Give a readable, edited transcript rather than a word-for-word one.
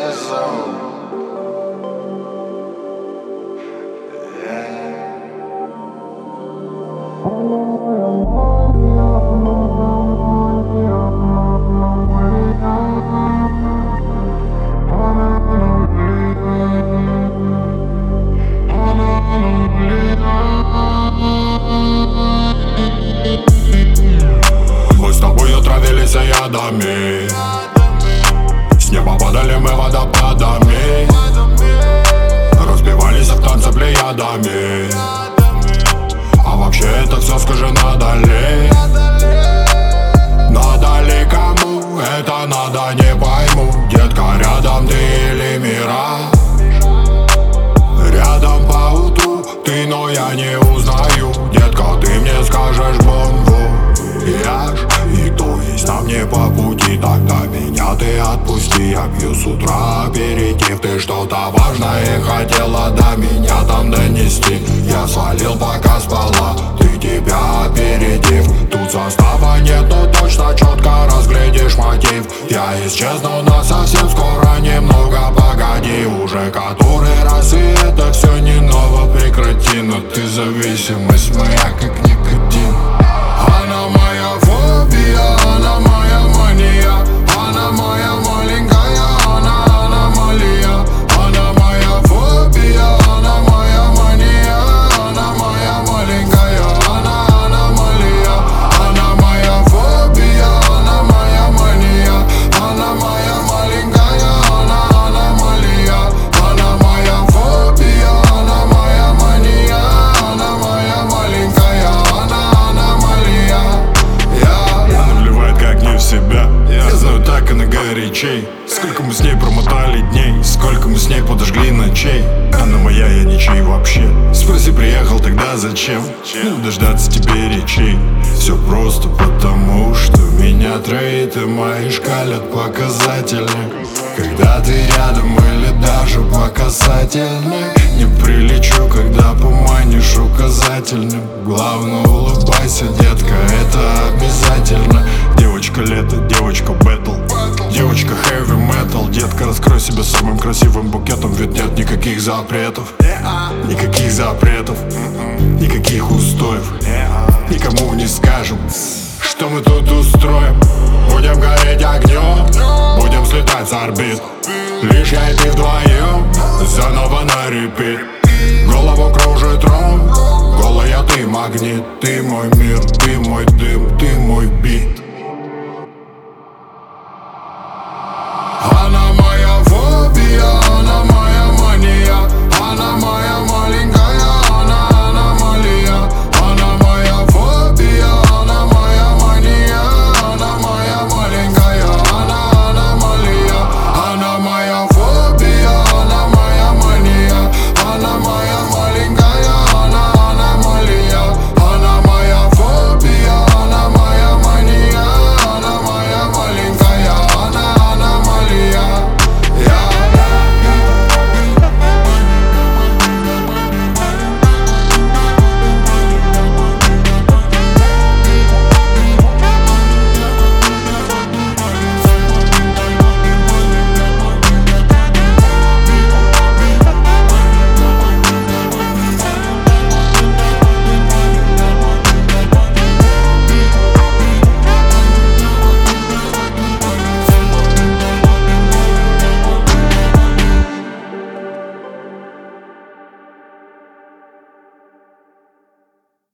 Мы с тобой отравились ядами, с неба падали мы водопадами, разбивались в танце плеядами. А вообще это все, скажи, надо ли? Надо ли кому? Это надо, не пойму. Детка, рядом ты или мира? Рядом по утру ты, но я не узнаю. Детка, ты мне скажешь бомбу. Я ж и то есть нам не по пути. Тогда меня ты отпусти. Я пью с утра аперитив. Ты что-то важное хотела до меня там донести. Я свалил, пока спала, ты тебя опередив. Тут состава нет, но точно четко разглядишь мотив. Я исчезну, но совсем скоро, немного погоди. Уже который раз, и это все не ново, прекрати. Но ты зависимость моя, как никотин. Она моя фобия, она моя мания. Она моя маленькая, она аномалия. Она моя фобия, она моя мания. Она моя маленькая, она аномалия. Она моя фобия, она моя мания. Она моя маленькая, она аномалия. Она моя фобия, она моя мания. Она моя маленькая, она аномалия. Она вливает как не в себя. Я знаю, так она горячей. Сколько мы с ней промотали дней, сколько мы с ней подожгли ночей. Она моя, я ничей вообще. Спроси, приехал, тогда зачем? Ну, дождаться тебе речей. Все просто потому, что меня троит, и мои шкалят показательно. Когда ты рядом или даже по касательной. Не прилечу, когда поманишь указательным. Главное, улыбайся, детка, это обязательно. Девочка лето, девочка бэтл, девочка heavy metal. Детка, раскрой себя самым красивым букетом. Ведь нет никаких запретов, никаких запретов, никаких устоев. Никому не скажем, что мы тут устроим. Будем гореть огнем, будем слетать с орбит. Лишь я и ты вдвоем, заново на репит. Голову кружит ром, голая ты магнит. Ты мой мир, ты мой дым, ты